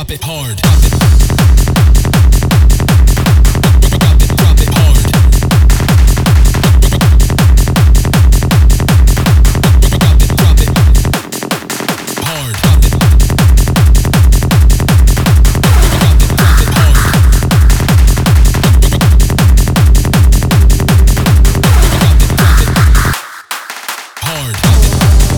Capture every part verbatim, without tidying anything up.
drop it hard. Drop it. Drop it, drop it hard. Drop it, drop it hard. Drop it. Drop it, drop it hard. Drop it, drop it hard. Drop it.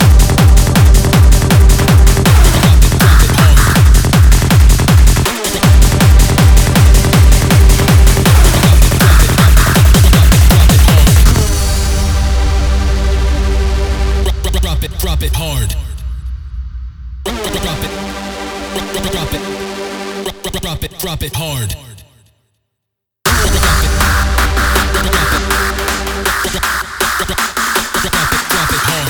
Drop it hard. Drop it. Drop it. Drop it. Drop it hard. Drop it. Drop it hard.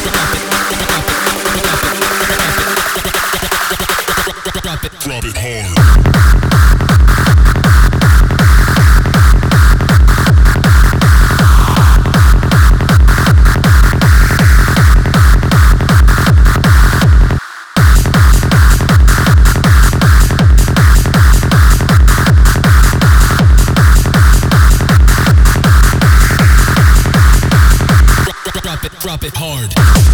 Drop it. Drop it hard. Drop it hard.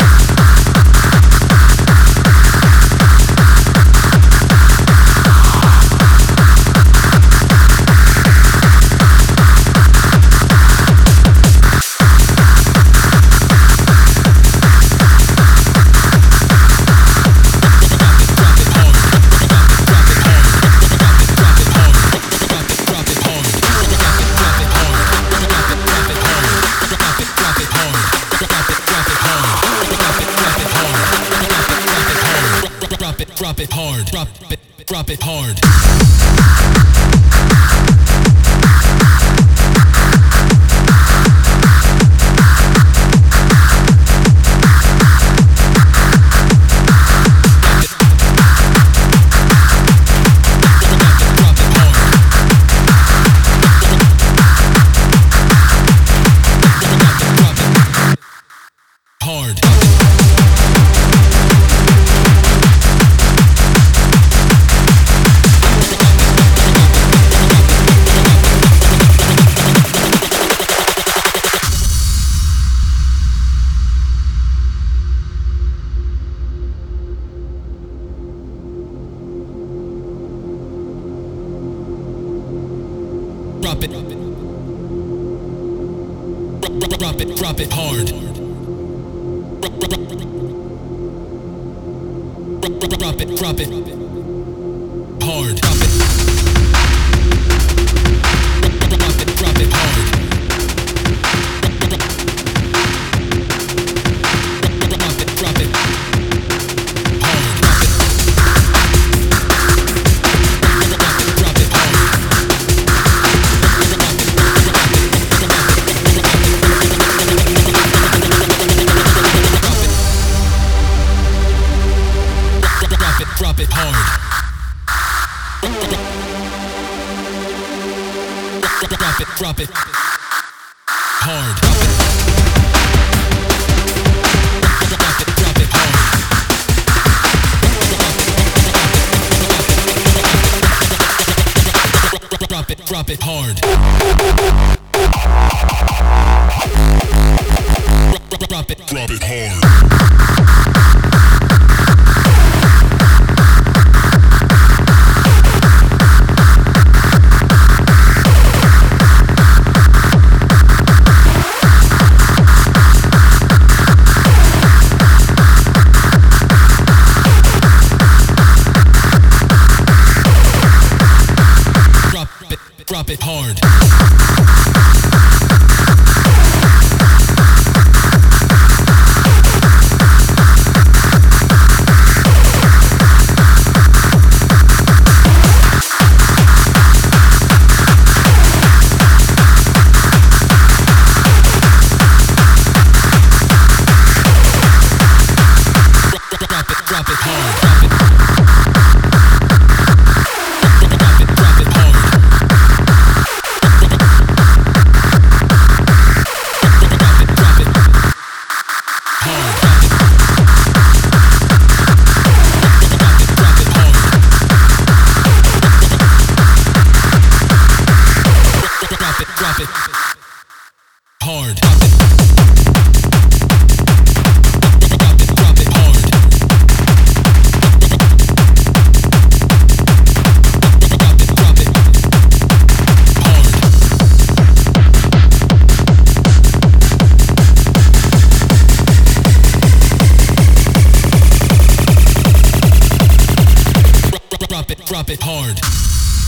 Drop it hard. Drop it, drop it hard. Hard. Drop it. Drop it, drop it hard. Drop it, drop it hard. Drop it. Drop it, drop it hard. Drop it, drop it hard. Drop it. Drop it, drop it hard. Drop it hard. Drop it, drop it hard. Drop it. Drop it, drop it hard. Drop it, drop it hard. Drop it, drop it hard. Drop it hard. Drop it hard. Drop it. Drop it, drop it hard. drop it hard.